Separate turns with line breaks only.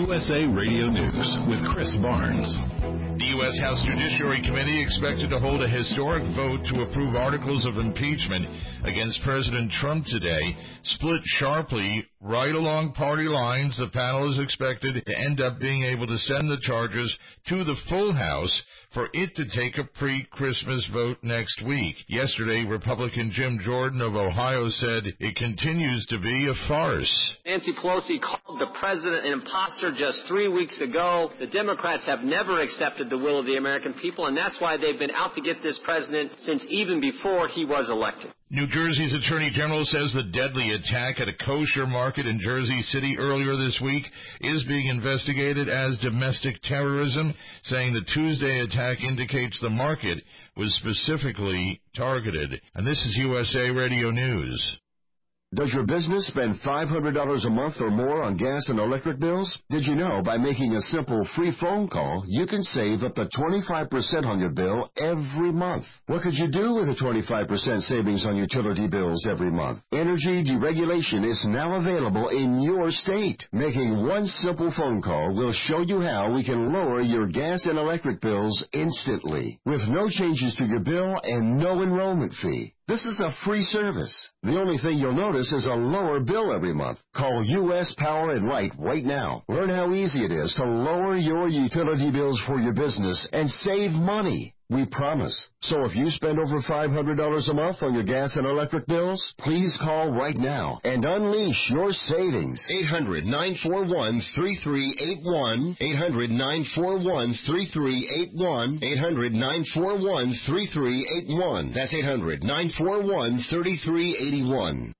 USA Radio News with Chris Barnes.
The U.S. House Judiciary Committee expected to hold a historic vote to approve articles of impeachment against President Trump today. Split sharply right along party lines, the panel is expected to end up being able to send the charges to the full House for it to take a pre-Christmas vote next week. Yesterday, Republican Jim Jordan of Ohio said it continues to be a farce.
Nancy Pelosi called the president an imposter just 3 weeks ago. The Democrats have never accepted the will of the American people, and that's why they've been out to get this president since even before he was elected.
New Jersey's Attorney General says the deadly attack at a kosher market in Jersey City earlier this week is being investigated as domestic terrorism, saying the Tuesday attack indicates the market was specifically targeted. And this is USA Radio News.
Does your business spend $500 a month or more on gas and electric bills? Did you know by making a simple free phone call, you can save up to 25% on your bill every month? What could you do with a 25% savings on utility bills every month? Energy deregulation is now available in your state. Making one simple phone call will show you how we can lower your gas and electric bills instantly, with no changes to your bill and no enrollment fee. This is a free service. The only thing you'll notice is a lower bill every month. Call U.S. Power and Light right now. Learn how easy it is to lower your utility bills for your business and save money. We promise. So if you spend over $500 a month on your gas and electric bills, please call right now and unleash your savings.
800-941-3381. 800-941-3381. 800-941-3381. That's 800-941-3381.